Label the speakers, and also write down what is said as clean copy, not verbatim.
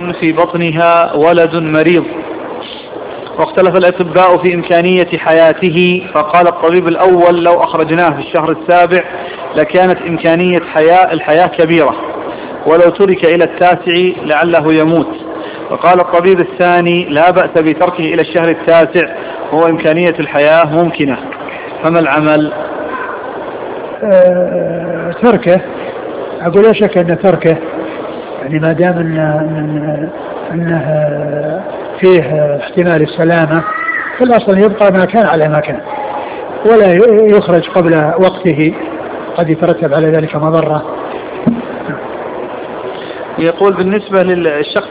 Speaker 1: في بطنها ولد مريض، واختلف الأطباء في إمكانية حياته، فقال الطبيب الأول لو أخرجناه في الشهر السابع لكانت إمكانية الحياة كبيرة، ولو ترك إلى التاسع لعله يموت. وقال الطبيب الثاني لا بأس بتركه إلى الشهر التاسع وهو إمكانية الحياة ممكنة، فما العمل؟
Speaker 2: تركه، أقول لا شك أن تركه، يعني ما دام أنه فيه احتمال السلامة فالأصل يبقى ما كان على ما كان، ولا يخرج قبل وقته، قد يترتب على ذلك مضرة.
Speaker 1: يقول بالنسبة للشخص